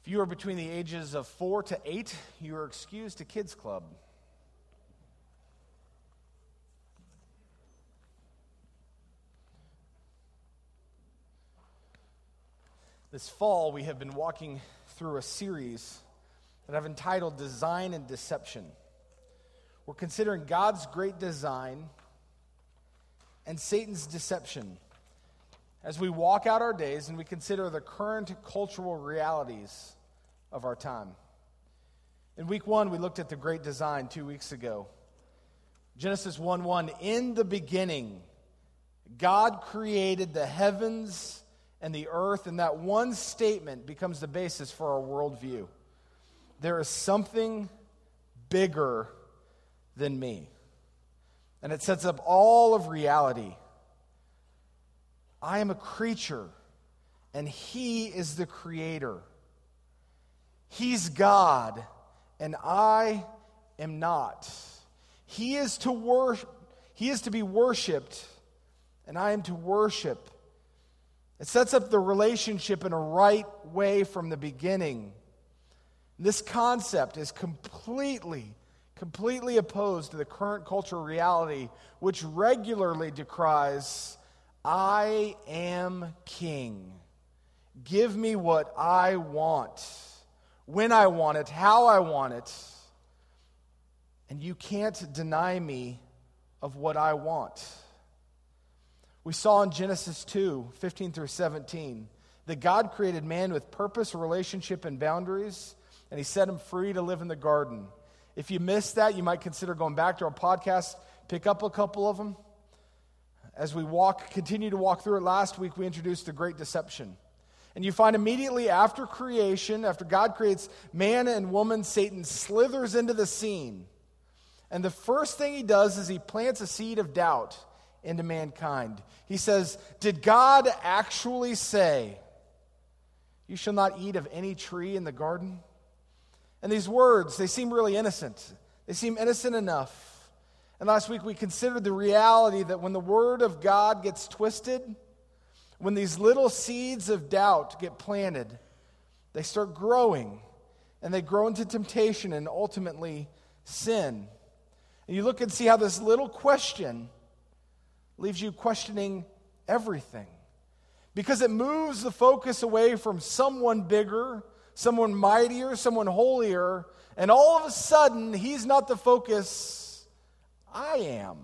If you are between the ages of 4 to 8, you are excused to Kids Club. This fall, we have been walking through a series that I've entitled Design and Deception. We're considering God's great design and Satan's deception as we walk out our days and we consider the current cultural realities of our time. In week 1, we looked at the great design 2 weeks ago. Genesis 1:1, in the beginning, God created the heavens and the earth, and that one statement becomes the basis for our worldview. There is something bigger than me. And it sets up all of reality. I am a creature, and He is the creator. He's God, and I am not. He is to be worshipped, and I am to worship. It sets up the relationship in a right way from the beginning. This concept is completely opposed to the current cultural reality, which regularly decries, I am king. Give me what I want, when I want it, how I want it, and you can't deny me of what I want. We saw in Genesis 2:15 through 17, that God created man with purpose, relationship, and boundaries, and He set him free to live in the garden. If you missed that, you might consider going back to our podcast, pick up a couple of them. As we continue to walk through it, last week we introduced the great deception. And you find immediately after creation, after God creates man and woman, Satan slithers into the scene. And the first thing he does is he plants a seed of doubt into mankind. He says, did God actually say, you shall not eat of any tree in the garden? And these words, they seem really innocent. They seem innocent enough. And last week we considered the reality that when the Word of God gets twisted, when these little seeds of doubt get planted, they start growing, and they grow into temptation and ultimately sin. And you look and see how this little question leaves you questioning everything. Because it moves the focus away from someone bigger, someone mightier, someone holier, and all of a sudden, He's not the focus, I am.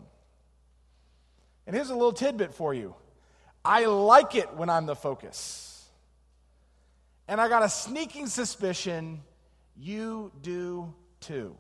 And here's a little tidbit for you. I like it when I'm the focus. And I got a sneaking suspicion you do too.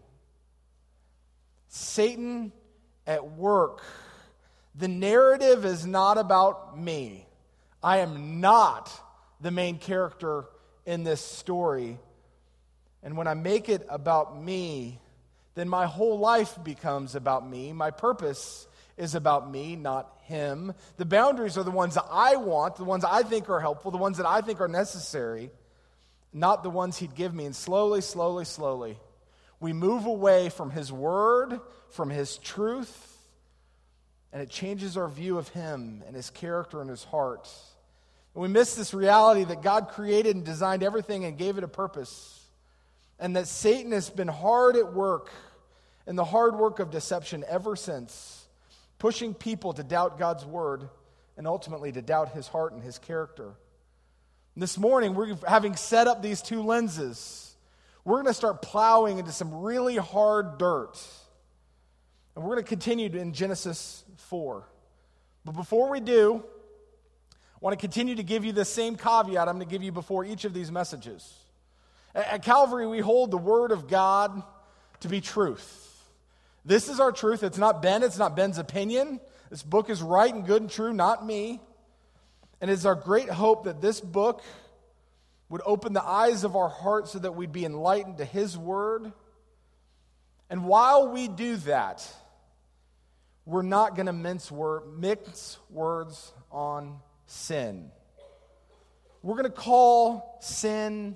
Satan at work. The narrative is not about me. I am not the main character in this story. And when I make it about me, then my whole life becomes about me. My purpose is about me, not Him. The boundaries are the ones that I want, the ones I think are helpful, the ones that I think are necessary, not the ones He'd give me. And slowly, we move away from His Word, from His truth, and it changes our view of Him and His character and His heart. And we miss this reality that God created and designed everything and gave it a purpose. And that Satan has been hard at work in the hard work of deception ever since, pushing people to doubt God's Word and ultimately to doubt His heart and His character. And this morning, we're having set up these two lenses. We're going to start plowing into some really hard dirt. And we're going to continue in Genesis 4. But before we do, I want to continue to give you the same caveat I'm going to give you before each of these messages. At Calvary, we hold the Word of God to be truth. This is our truth. It's not Ben's opinion. This book is right and good and true, not me. And it's our great hope that this book would open the eyes of our hearts so that we'd be enlightened to His Word. And while we do that, we're not going to mix words on sin. We're going to call sin.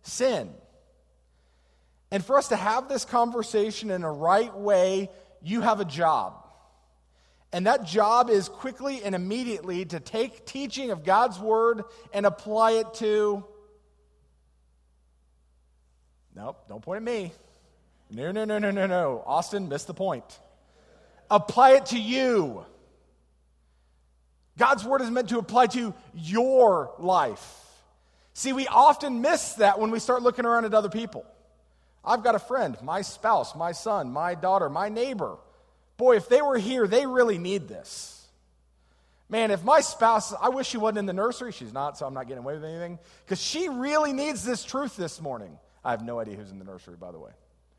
And for us to have this conversation in a right way, you have a job. And that job is quickly and immediately to take teaching of God's Word and apply it to Nope, don't point at me. No. Austin, missed the point. Apply it to you. God's word is meant to apply to your life. See, we often miss that when we start looking around at other people. I've got a friend, my spouse, my son, my daughter, my neighbor. Boy, if they were here, they really need this. Man, if my spouse, I wish she wasn't in the nursery. She's not, so I'm not getting away with anything. Because she really needs this truth this morning. I have no idea who's in the nursery, by the way.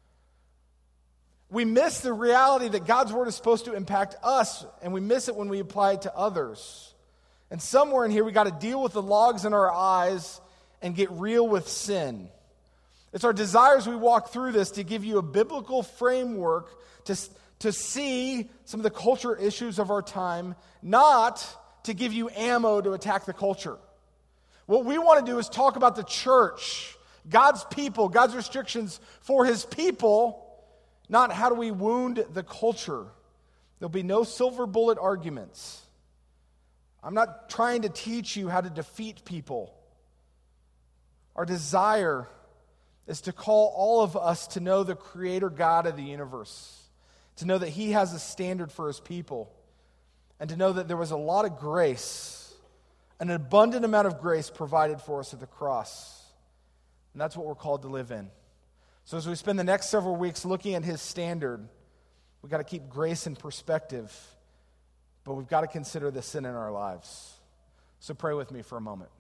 We miss the reality that God's word is supposed to impact us, and we miss it when we apply it to others. And somewhere in here, we got to deal with the logs in our eyes and get real with sin. It's our desire as we walk through this to give you a biblical framework to see some of the culture issues of our time, not to give you ammo to attack the culture. What we want to do is talk about the church, God's people, God's restrictions for his people, not how do we wound the culture. There'll be no silver bullet arguments. I'm not trying to teach you how to defeat people. Our desire is to call all of us to know the Creator God of the universe, to know that he has a standard for his people, and to know that there was a lot of grace, an abundant amount of grace provided for us at the cross. And that's what we're called to live in. So as we spend the next several weeks looking at his standard, we've got to keep grace in perspective, but we've got to consider the sin in our lives. So pray with me for a moment.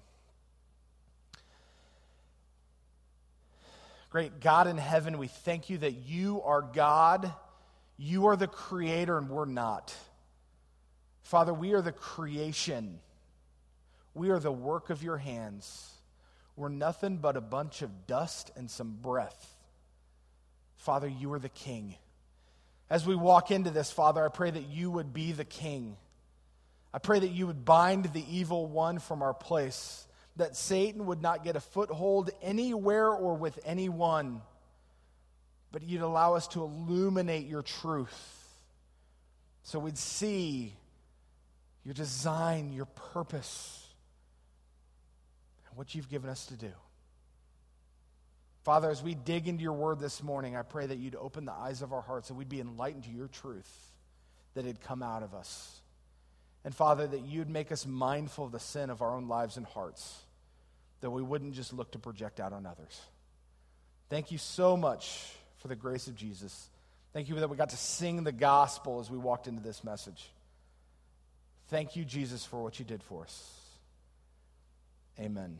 Great God in heaven, we thank you that you are God. You are the creator and we're not. Father, we are the creation. We are the work of your hands. We're nothing but a bunch of dust and some breath. Father, you are the king. As we walk into this, Father, I pray that you would be the king. I pray that you would bind the evil one from our place, that Satan would not get a foothold anywhere or with anyone, but you'd allow us to illuminate your truth so we'd see your design, your purpose, and what you've given us to do. Father, as we dig into your word this morning, I pray that you'd open the eyes of our hearts and we'd be enlightened to your truth, that it'd come out of us. And Father, that you'd make us mindful of the sin of our own lives and hearts, that we wouldn't just look to project out on others. Thank you so much for the grace of Jesus. Thank you that we got to sing the gospel as we walked into this message. Thank you, Jesus, for what you did for us. Amen.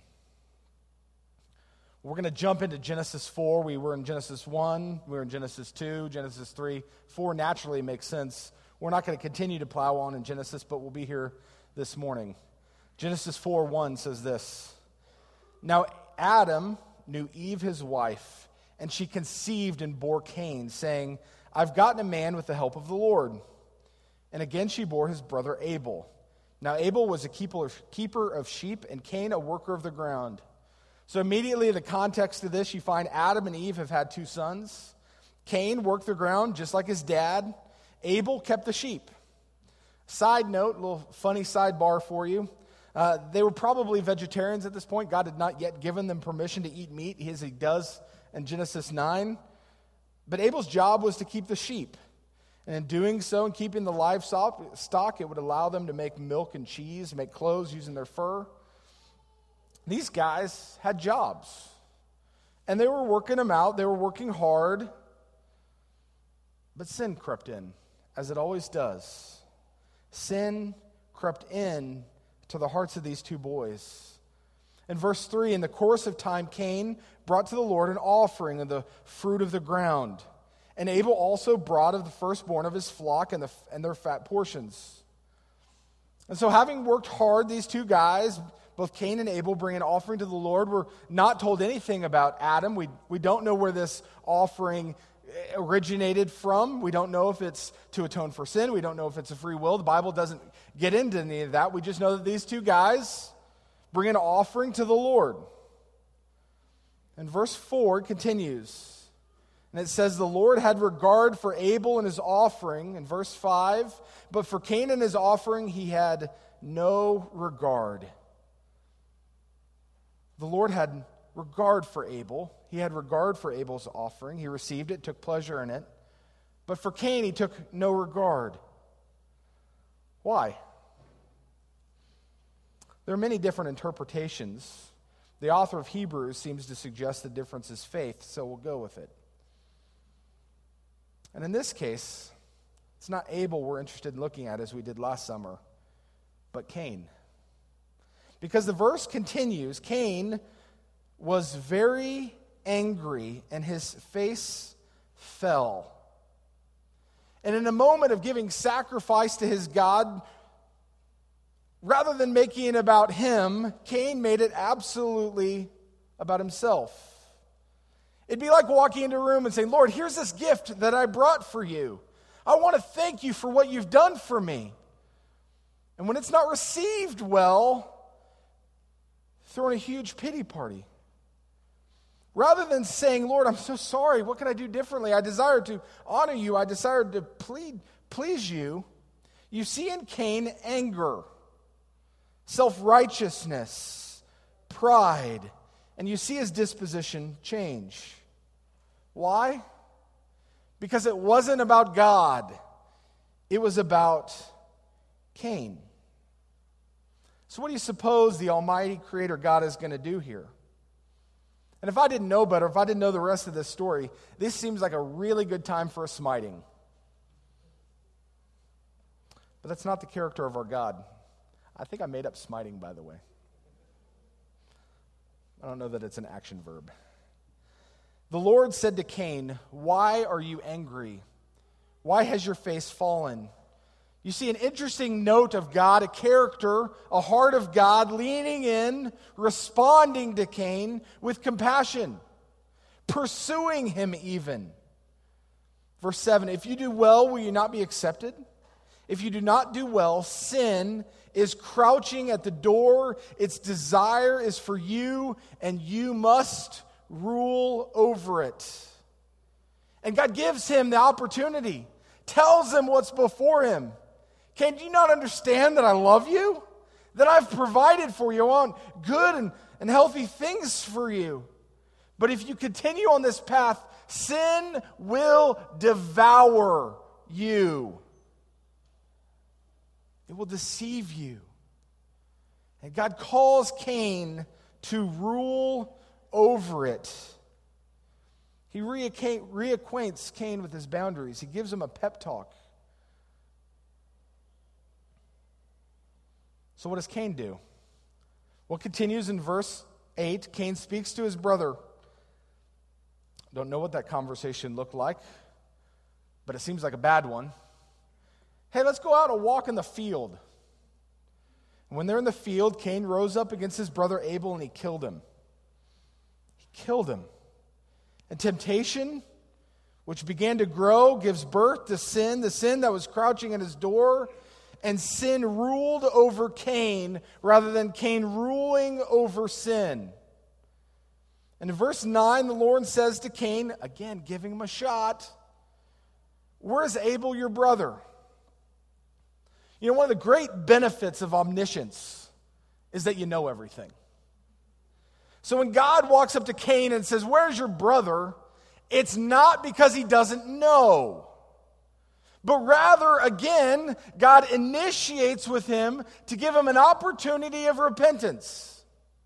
We're going to jump into Genesis 4. We were in Genesis 1. We were in Genesis 2, Genesis 3. 4 naturally makes sense. We're not going to continue to plow on in Genesis, but we'll be here this morning. Genesis 4:1 says this. Now Adam knew Eve his wife, and she conceived and bore Cain, saying, I've gotten a man with the help of the Lord. And again she bore his brother Abel. Now Abel was a keeper of sheep, and Cain a worker of the ground. So immediately in the context of this, you find Adam and Eve have had 2 sons. Cain worked the ground just like his dad. Abel kept the sheep. Side note, a little funny sidebar for you. They were probably vegetarians at this point. God had not yet given them permission to eat meat, as he does in Genesis 9. But Abel's job was to keep the sheep. And in doing so, and keeping the livestock, it would allow them to make milk and cheese, make clothes using their fur. These guys had jobs. And they were working them out. They were working hard. But sin crept in, as it always does. Sin crept in to the hearts of these 2 boys. In verse 3, in the course of time, Cain brought to the Lord an offering of the fruit of the ground. And Abel also brought of the firstborn of his flock and their fat portions. And so having worked hard, these 2 guys, both Cain and Abel, bring an offering to the Lord. We're not told anything about Adam. We don't know where this offering originated from. We don't know if it's to atone for sin. We don't know if it's a free will. The Bible doesn't get into any of that. We just know that these 2 guys bring an offering to the Lord. And verse 4 continues. And it says, the Lord had regard for Abel and his offering. In verse 5, but for Cain and his offering he had no regard. The Lord had regard for Abel. He had regard for Abel's offering. He received it, took pleasure in it. But for Cain, he took no regard. Why? There are many different interpretations. The author of Hebrews seems to suggest the difference is faith, so we'll go with it. And in this case, it's not Abel we're interested in looking at as we did last summer, but Cain. Because the verse continues, Cain was very angry and his face fell. And in a moment of giving sacrifice to his God, rather than making it about him, Cain made it absolutely about himself. It'd be like walking into a room and saying, Lord, here's this gift that I brought for you. I want to thank you for what you've done for me. And when it's not received well, throwing a huge pity party. Rather than saying, Lord, I'm so sorry, what can I do differently? I desire to honor you. I desire to please you. You see in Cain anger, self-righteousness, pride, and you see his disposition change. Why? Because it wasn't about God. It was about Cain. So what do you suppose the Almighty Creator God is going to do here? And if I didn't know better, if I didn't know the rest of this story, this seems like a really good time for a smiting. But that's not the character of our God. I think I made up smiting, by the way. I don't know that it's an action verb. The Lord said to Cain, "Why are you angry? Why has your face fallen?" You see an interesting note of God, a character, a heart of God leaning in, responding to Cain with compassion, pursuing him even. Verse 7, if you do well, will you not be accepted? If you do not do well, sin is crouching at the door. Its desire is for you, and you must rule over it. And God gives him the opportunity, tells him what's before him. Cain, do you not understand that I love you? That I've provided for you on good and healthy things for you. But if you continue on this path, sin will devour you. It will deceive you. And God calls Cain to rule over it. He reacquaints Cain with his boundaries. He gives him a pep talk. So what does Cain do? Well, it continues in verse 8. Cain speaks to his brother. Don't know what that conversation looked like, but it seems like a bad one. Hey, let's go out and walk in the field. And when they're in the field, Cain rose up against his brother Abel and he killed him. He killed him. And temptation, which began to grow, gives birth to sin, the sin that was crouching at his door. And sin ruled over Cain rather than Cain ruling over sin. And in verse 9, the Lord says to Cain, again giving him a shot, "Where's Abel, your brother?" You know, one of the great benefits of omniscience is that you know everything. So when God walks up to Cain and says, "Where's your brother?" it's not because he doesn't know. But rather, again, God initiates with him to give him an opportunity of repentance.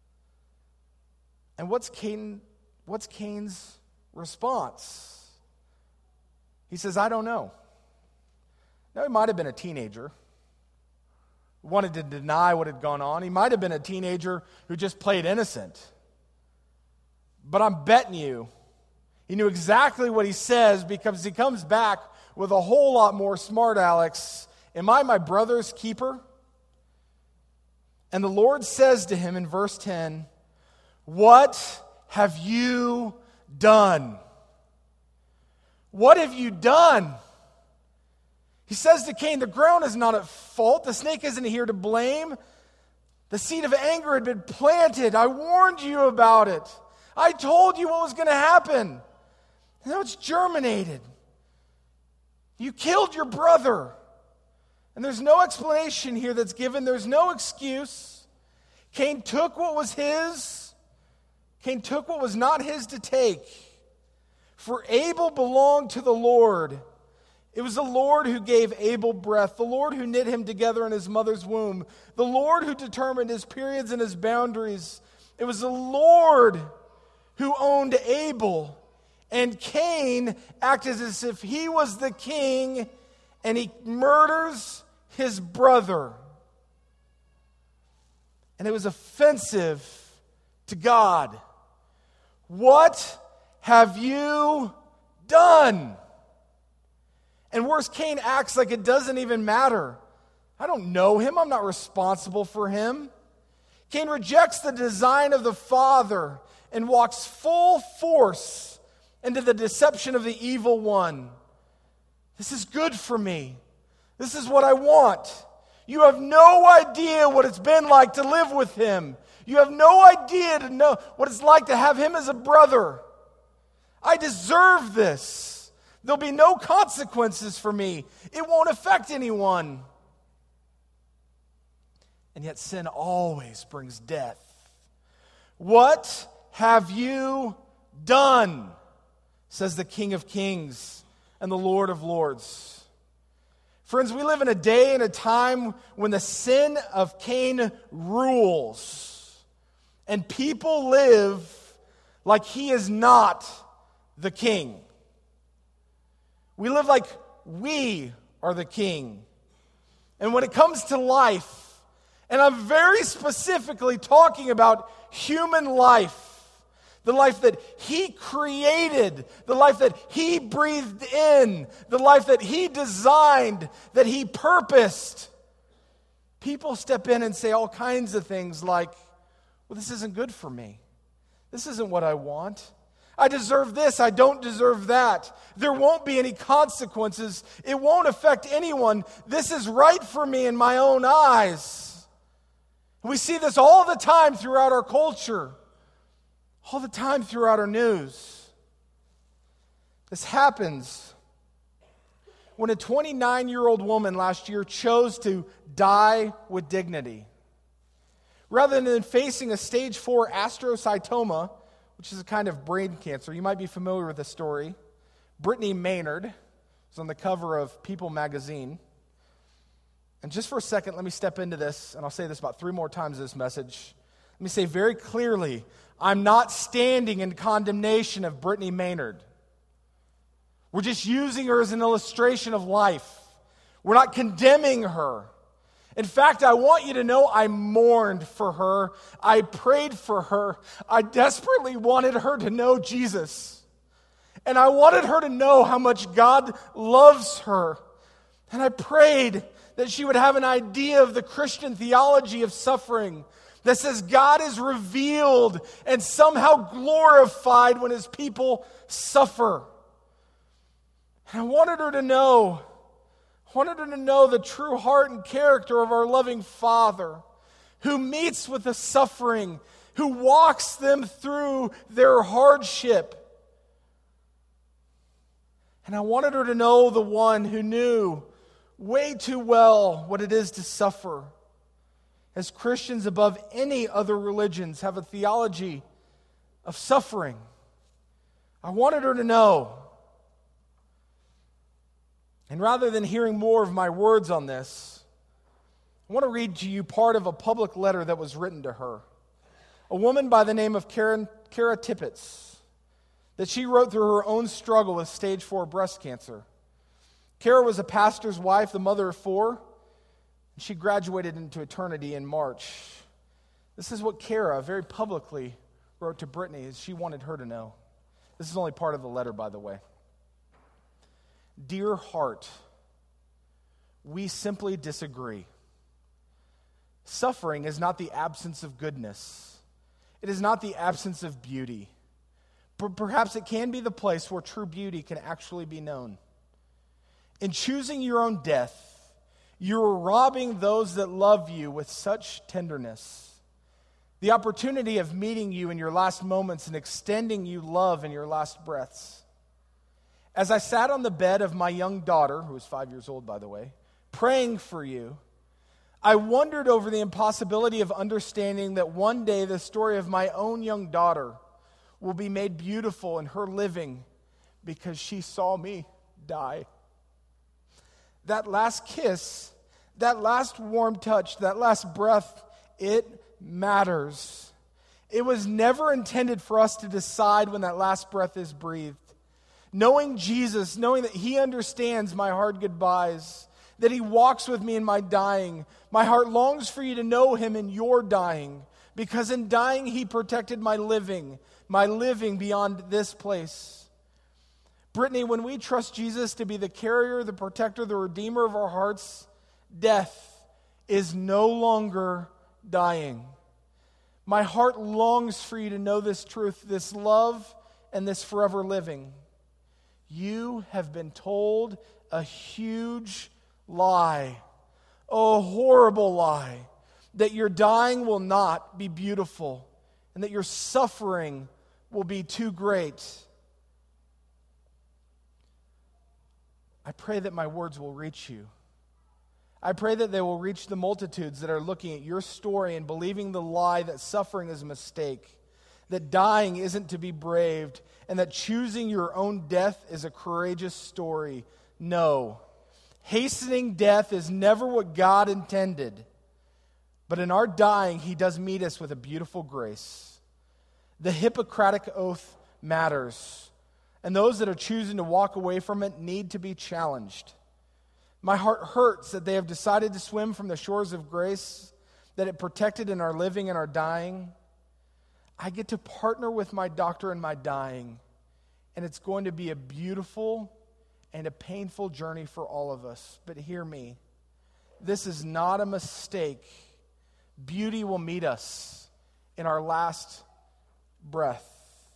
And what's Cain's response? He says, "I don't know." Now, he might have been a teenager, wanted to deny what had gone on. He might have been a teenager who just played innocent. But I'm betting you, he knew exactly what he says because he comes back with a whole lot more smart Alex. "Am I my brother's keeper?" And the Lord says to him in verse 10, "What have you done?" What have you done? He says to Cain, the ground is not at fault. The snake isn't here to blame. The seed of anger had been planted. I warned you about it. I told you what was going to happen. And now it's germinated. You killed your brother. And there's no explanation here that's given. There's no excuse. Cain took what was his. Cain took what was not his to take. For Abel belonged to the Lord. It was the Lord who gave Abel breath, the Lord who knit him together in his mother's womb, the Lord who determined his periods and his boundaries. It was the Lord who owned Abel. And Cain acted as if he was the king, and he murders his brother. And it was offensive to God. What have you done? And worse, Cain acts like it doesn't even matter. I don't know him. I'm not responsible for him. Cain rejects the design of the Father and walks full force into the deception of the evil one. This is good for me. This is what I want. You have no idea what it's been like to live with him. You have no idea to know what it's like to have him as a brother. I deserve this. There'll be no consequences for me. It won't affect anyone. And yet sin always brings death. What have you done? Says the King of Kings and the Lord of Lords. Friends, we live in a day and a time when the sin of Cain rules. And people live like he is not the king. We live like we are the king. And when it comes to life, and I'm very specifically talking about human life, the life that he created, the life that he breathed in, the life that he designed, that he purposed, people step in and say all kinds of things like, well, this isn't good for me. This isn't what I want. I deserve this. I don't deserve that. There won't be any consequences. It won't affect anyone. This is right for me in my own eyes. We see this all the time throughout our culture, all the time throughout our news. This happens when a 29-year-old woman last year chose to die with dignity. Rather than facing a stage 4 astrocytoma, which is a kind of brain cancer, you might be familiar with this story. Brittany Maynard was on the cover of People magazine. And just for a second, let me step into this, and I'll say this about 3 more times in this message. Let me say very clearly, I'm not standing in condemnation of Brittany Maynard. We're just using her as an illustration of life. We're not condemning her. In fact, I want you to know I mourned for her. I prayed for her. I desperately wanted her to know Jesus. And I wanted her to know how much God loves her. And I prayed that she would have an idea of the Christian theology of suffering that says God is revealed and somehow glorified when his people suffer. And I wanted her to know the true heart and character of our loving Father who meets with the suffering, who walks them through their hardship. And I wanted her to know the one who knew way too well what it is to suffer. As Christians above any other religions have a theology of suffering. I wanted her to know. And rather than hearing more of my words on this, I want to read to you part of a public letter that was written to her. A woman by the name of Kara Tippett, that she wrote through her own struggle with stage 4 breast cancer. Kara was a pastor's wife, the mother of 4. She graduated into eternity in March. This is what Kara very publicly wrote to Brittany as she wanted her to know. This is only part of the letter, by the way. Dear heart, we simply disagree. Suffering is not the absence of goodness. It is not the absence of beauty. But perhaps it can be the place where true beauty can actually be known. In choosing your own death, you are robbing those that love you with such tenderness. The opportunity of meeting you in your last moments and extending you love in your last breaths. As I sat on the bed of my young daughter, who was 5 years old, by the way, praying for you, I wondered over the impossibility of understanding that one day the story of my own young daughter will be made beautiful in her living because she saw me die. That last kiss, that last warm touch, that last breath, it matters. It was never intended for us to decide when that last breath is breathed. Knowing Jesus, knowing that He understands my hard goodbyes, that He walks with me in my dying, my heart longs for you to know Him in your dying, because in dying He protected my living beyond this place. Brittany, when we trust Jesus to be the carrier, the protector, the redeemer of our hearts, death is no longer dying. My heart longs for you to know this truth, this love, and this forever living. You have been told a huge lie, a horrible lie, that your dying will not be beautiful and that your suffering will be too great. I pray that my words will reach you. I pray that they will reach the multitudes that are looking at your story and believing the lie that suffering is a mistake, that dying isn't to be braved, and that choosing your own death is a courageous story. No. Hastening death is never what God intended. But in our dying, He does meet us with a beautiful grace. The Hippocratic oath matters, and those that are choosing to walk away from it need to be challenged. My heart hurts that they have decided to swim from the shores of grace, that it protected in our living and our dying. I get to partner with my doctor in my dying, and it's going to be a beautiful and a painful journey for all of us. But hear me, this is not a mistake. Beauty will meet us in our last breath.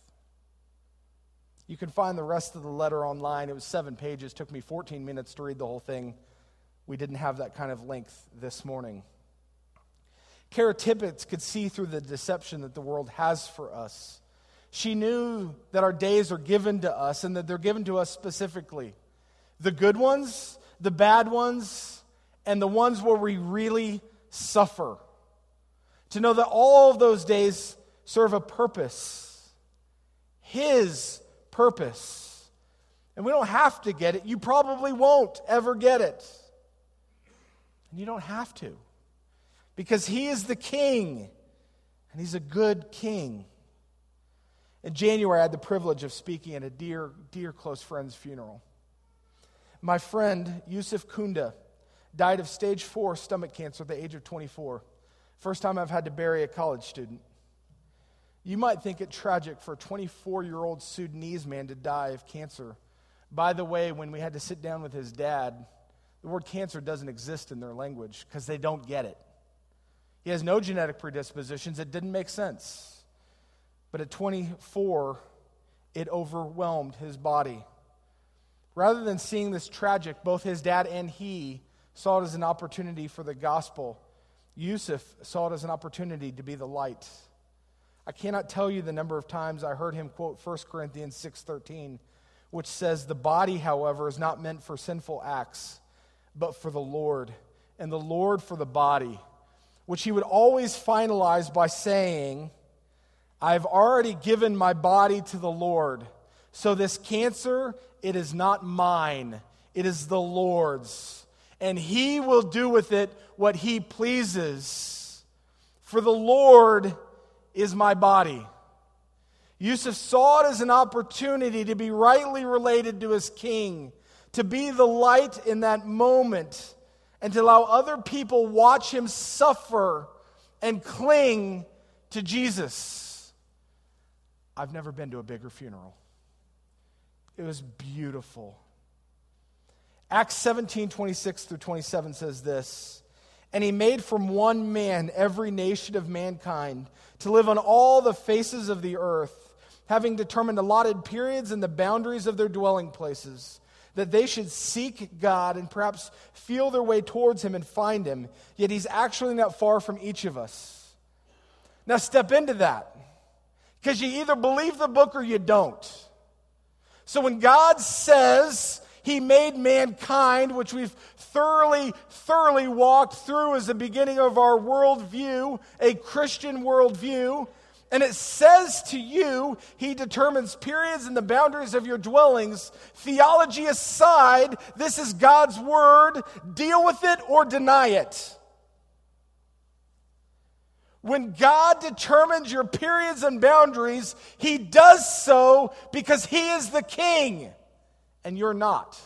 You can find the rest of the letter online. It was 7 pages. It took me 14 minutes to read the whole thing. We didn't have that kind of length this morning. Kara Tippett could see through the deception that the world has for us. She knew that our days are given to us and that they're given to us specifically. The good ones, the bad ones, and the ones where we really suffer. To know that all of those days serve a purpose. His purpose. And we don't have to get it. You probably won't ever get it. And you don't have to. Because He is the King. And He's a good King. In January, I had the privilege of speaking at a dear, dear close friend's funeral. My friend, Yusuf Kunda, died of stage 4 stomach cancer at the age of 24. First time I've had to bury a college student. You might think it tragic for a 24-year-old Sudanese man to die of cancer. By the way, when we had to sit down with his dad, the word cancer doesn't exist in their language because they don't get it. He has no genetic predispositions. It didn't make sense. But at 24, it overwhelmed his body. Rather than seeing this tragic, both his dad and he saw it as an opportunity for the gospel. Yusuf saw it as an opportunity to be the light. I cannot tell you the number of times I heard him quote 1 Corinthians 6:13, which says, "The body, however, is not meant for sinful acts, but for the Lord, and the Lord for the body," which he would always finalize by saying, "I've already given my body to the Lord, so this cancer, it is not mine, it is the Lord's, and He will do with it what He pleases. For the Lord is my body." Yusuf saw it as an opportunity to be rightly related to his King, to be the light in that moment, and to allow other people watch him suffer and cling to Jesus. I've never been to a bigger funeral. It was beautiful. Acts 17:26-27 says this, "And He made from one man every nation of mankind to live on all the faces of the earth, having determined allotted periods and the boundaries of their dwelling places, that they should seek God and perhaps feel their way towards Him and find Him. Yet He's actually not far from each of us." Now step into that, because you either believe the book or you don't. So when God says He made mankind, which we've thoroughly walked through as the beginning of our worldview, a Christian worldview, And it says to you, he determines periods and the boundaries of your dwellings. Theology aside, this is God's word. Deal with it or deny it. When God determines your periods and boundaries, he does so because he is the king and you're not.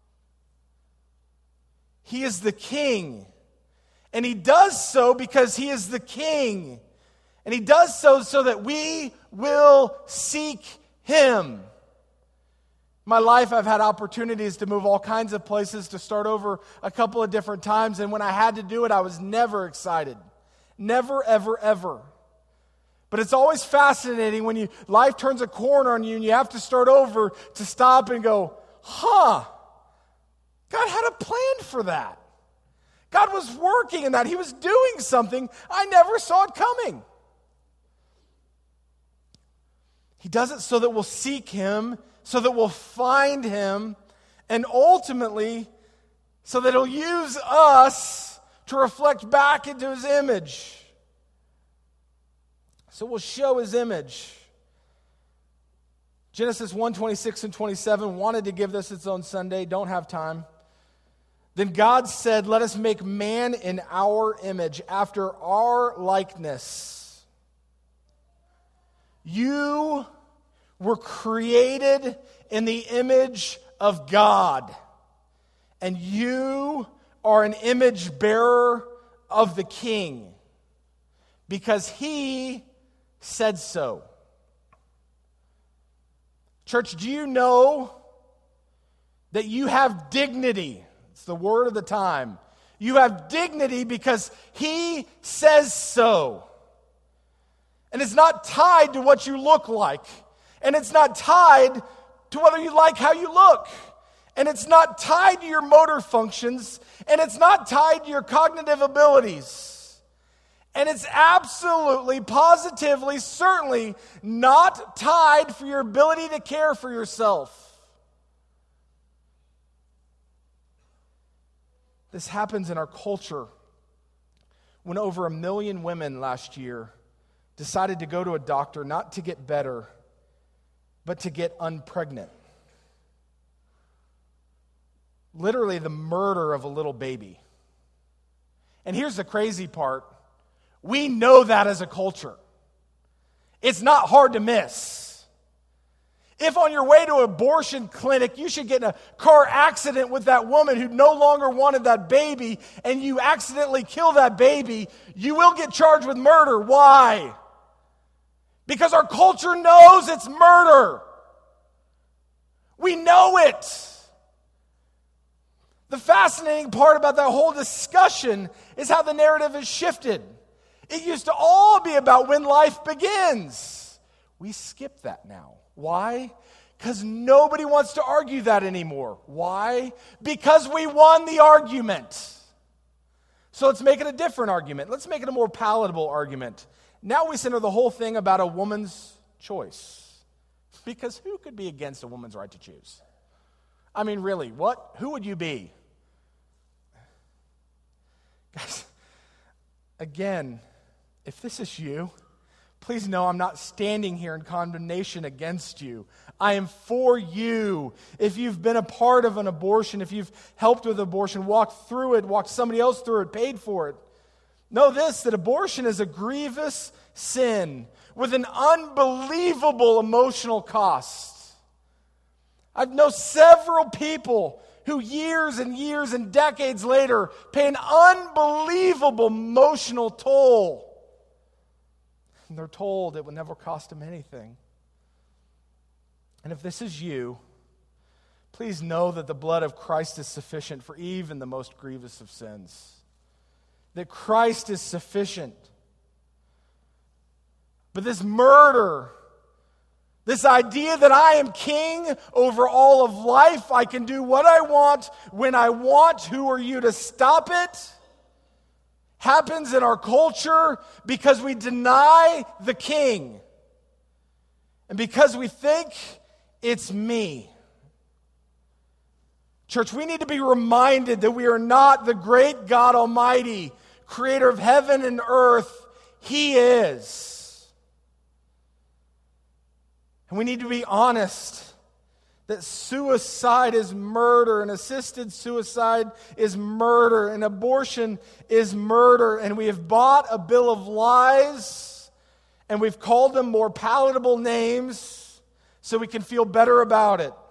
He is the king. And he does so because he is the king. And he does so that we will seek him. My life, I've had opportunities to move all kinds of places, to start over a couple of different times. And when I had to do it, I was never excited. Never, ever, ever. But it's always fascinating when life turns a corner on you and you have to start over, to stop and go, God had a plan for that. God was working in that. He was doing something. I never saw it coming. He does it so that we'll seek him, so that we'll find him, and ultimately so that he'll use us to reflect back into his image. So we'll show his image. Genesis 1:26 and 27, wanted to give this its own Sunday, don't have time. Then God said, let us make man in our image, after our likeness. You were created in the image of God, and you are an image bearer of the King, because he said so. Church, do you know that you have dignity? It's the word of the time. You have dignity because he says so. And it's not tied to what you look like. And it's not tied to whether you like how you look. And it's not tied to your motor functions. And it's not tied to your cognitive abilities. And it's absolutely, positively, certainly not tied for your ability to care for yourself. This happens in our culture when over 1 million women last year decided to go to a doctor not to get better, but to get unpregnant. Literally the murder of a little baby. And here's the crazy part. We know that as a culture. It's not hard to miss. If on your way to an abortion clinic, you should get in a car accident with that woman who no longer wanted that baby, and you accidentally kill that baby, you will get charged with murder. Why? Because our culture knows it's murder. We know it. The fascinating part about that whole discussion is how the narrative has shifted. It used to all be about when life begins. We skip that now. Why? Because nobody wants to argue that anymore. Why? Because we won the argument. So let's make it a different argument. Let's make it a more palatable argument. Now we center the whole thing about a woman's choice. Because who could be against a woman's right to choose? I mean, really, what? Who would you be? Guys, again, if this is you, please know I'm not standing here in condemnation against you. I am for you. If you've been a part of an abortion, if you've helped with abortion, walked through it, walked somebody else through it, paid for it, know this, that abortion is a grievous sin with an unbelievable emotional cost. I know several people who years and years and decades later pay an unbelievable emotional toll. And they're told it will never cost them anything. And if this is you, please know that the blood of Christ is sufficient for even the most grievous of sins. That Christ is sufficient. But this murder, this idea that I am king over all of life, I can do what I want, when I want, who are you to stop it? Happens in our culture because we deny the king. And because we think it's me. Church, we need to be reminded that we are not the great God Almighty, creator of heaven and earth. He is. And we need to be honest that suicide is murder, and assisted suicide is murder, and abortion is murder. And we have bought a bill of lies, and we've called them more palatable names so we can feel better about it.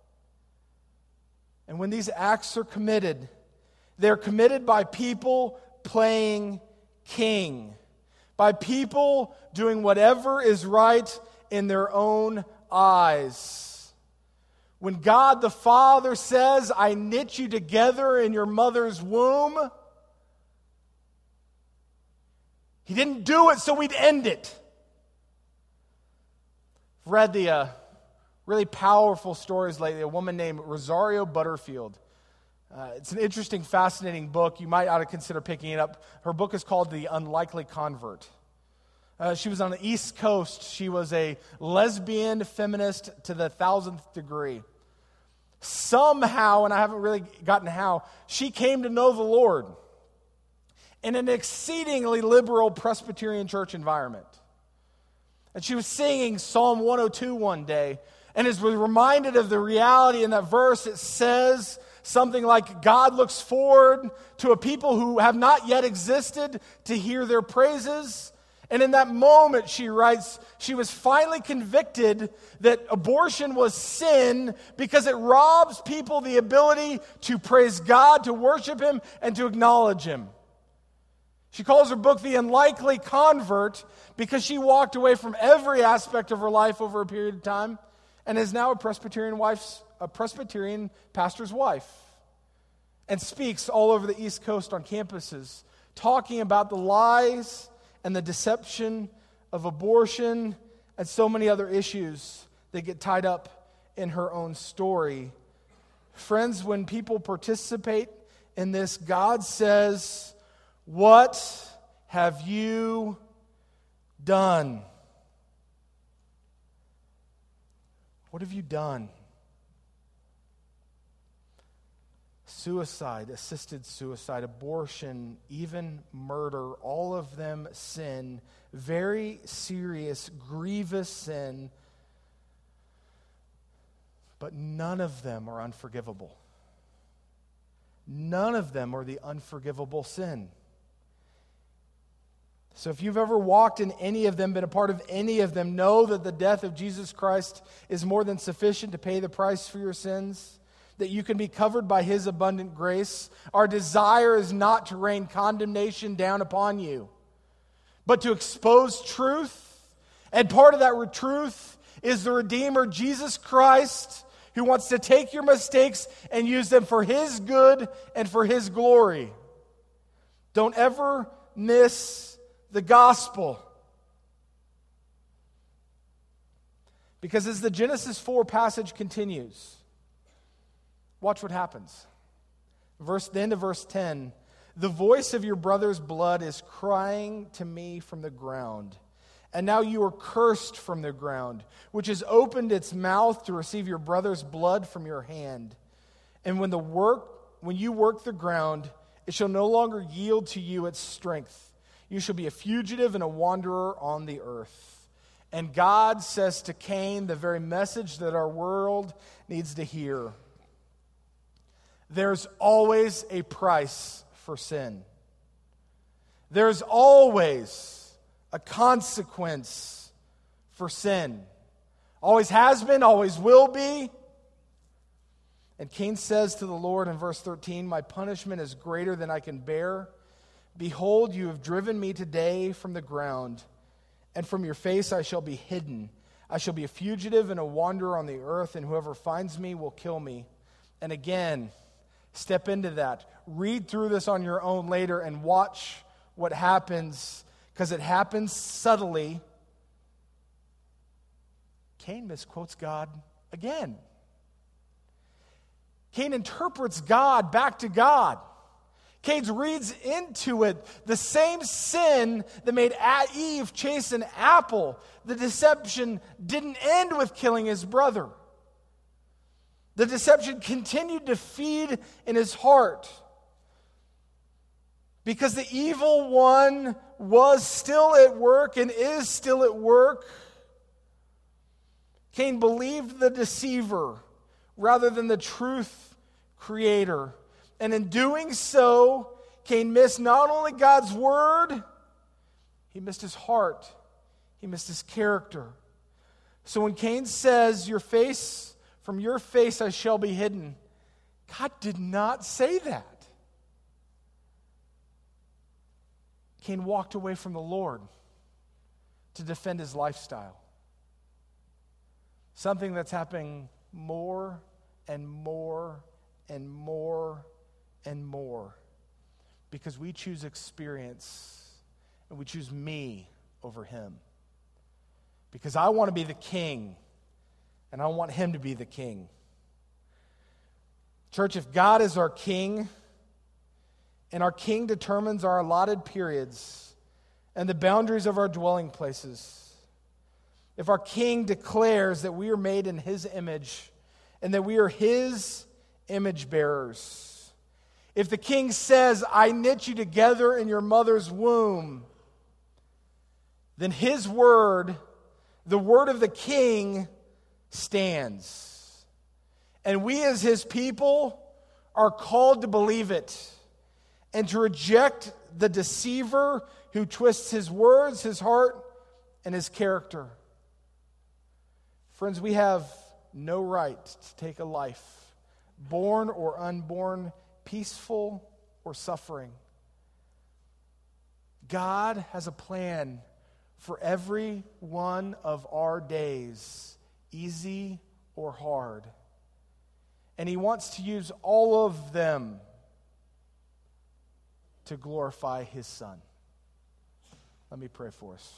And when these acts are committed, they're committed by people playing king, by people doing whatever is right in their own eyes. When God the Father says, I knit you together in your mother's womb, He didn't do it so we'd end it. I've read the really powerful stories lately. A woman named Rosario Butterfield. It's an interesting, fascinating book. You might ought to consider picking it up. Her book is called The Unlikely Convert. She was on the East Coast. She was a lesbian feminist to the 1000th degree. Somehow, and I haven't really gotten how, she came to know the Lord in an exceedingly liberal Presbyterian church environment. And she was singing Psalm 102 one day, and was reminded of the reality in that verse. It says something like, God looks forward to a people who have not yet existed to hear their praises. And in that moment, she writes, she was finally convicted that abortion was sin because it robs people the ability to praise God, to worship Him, and to acknowledge Him. She calls her book The Unlikely Convert because she walked away from every aspect of her life over a period of time and is now a Presbyterian pastor's wife, and speaks all over the East Coast on campuses, talking about the lies and the deception of abortion and so many other issues that get tied up in her own story. Friends, when people participate in this, God says, what have you done? What have you done? Suicide, assisted suicide, abortion, even murder, all of them sin, very serious, grievous sin, but none of them are unforgivable. None of them are the unforgivable sin. So if you've ever walked in any of them, been a part of any of them, know that the death of Jesus Christ is more than sufficient to pay the price for your sins, that you can be covered by His abundant grace. Our desire is not to rain condemnation down upon you, but to expose truth. And part of that truth is the Redeemer, Jesus Christ, who wants to take your mistakes and use them for His good and for His glory. Don't ever miss the gospel. Because as the Genesis 4 passage continues, watch what happens. The end of verse 10, the voice of your brother's blood is crying to me from the ground. And now you are cursed from the ground, which has opened its mouth to receive your brother's blood from your hand. And when you work the ground, it shall no longer yield to you its strength. You shall be a fugitive and a wanderer on the earth. And God says to Cain the very message that our world needs to hear. There's always a price for sin. There's always a consequence for sin. Always has been, always will be. And Cain says to the Lord in verse 13, my punishment is greater than I can bear. Behold, you have driven me today from the ground, and from your face I shall be hidden. I shall be a fugitive and a wanderer on the earth, and whoever finds me will kill me. And again, step into that. Read through this on your own later and watch what happens, because it happens subtly. Cain misquotes God again. Cain interprets God back to God. Cain reads into it the same sin that made Eve chase an apple. The deception didn't end with killing his brother. The deception continued to feed in his heart. Because the evil one was still at work and is still at work. Cain believed the deceiver rather than the truth creator. And in doing so, Cain missed not only God's word, he missed his heart. He missed his character. So when Cain says, from your face I shall be hidden, God did not say that. Cain walked away from the Lord to defend his lifestyle. Something that's happening more and more and more and more because we choose experience and we choose me over him. Because I want to be the king and I want him to be the king. Church, if God is our king and our king determines our allotted periods and the boundaries of our dwelling places, if our king declares that we are made in his image and that we are his image bearers, if the king says, I knit you together in your mother's womb, then his word, the word of the king, stands. And we as his people are called to believe it and to reject the deceiver who twists his words, his heart, and his character. Friends, we have no right to take a life, born or unborn, peaceful or suffering. God has a plan for every one of our days, easy or hard. And he wants to use all of them to glorify his Son. Let me pray for us.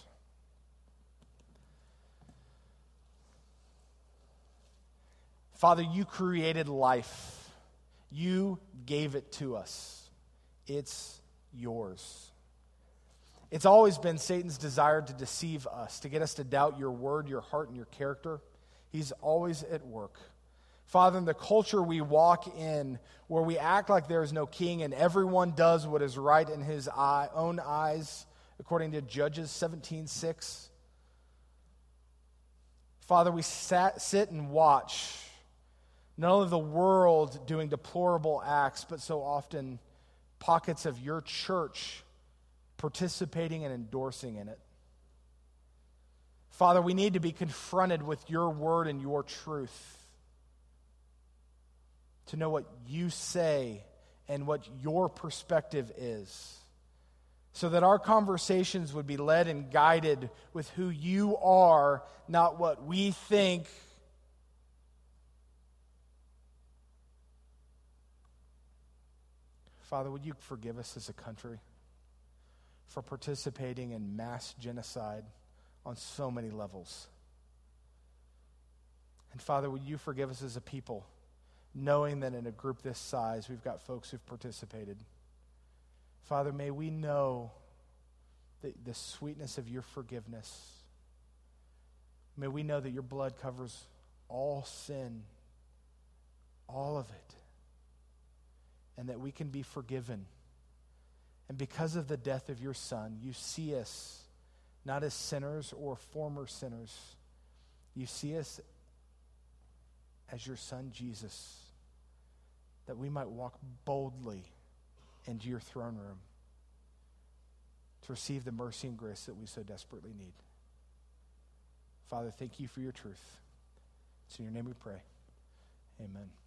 Father, you created life. You gave it to us. It's yours. It's always been Satan's desire to deceive us, to get us to doubt your word, your heart, and your character. He's always at work. Father, in the culture we walk in, where we act like there is no king and everyone does what is right in his own eyes, according to Judges 17:6. Father, we sit and watch not only the world doing deplorable acts, but so often pockets of your church participating and endorsing in it. Father, we need to be confronted with your word and your truth to know what you say and what your perspective is, so that our conversations would be led and guided with who you are, not what we think. Father, would you forgive us as a country for participating in mass genocide on so many levels? And Father, would you forgive us as a people, knowing that in a group this size, we've got folks who've participated. Father, may we know the sweetness of your forgiveness. May we know that your blood covers all sin, all of it, and that we can be forgiven. And because of the death of your Son, you see us not as sinners or former sinners. You see us as your Son, Jesus, that we might walk boldly into your throne room to receive the mercy and grace that we so desperately need. Father, thank you for your truth. It's in your name we pray. Amen.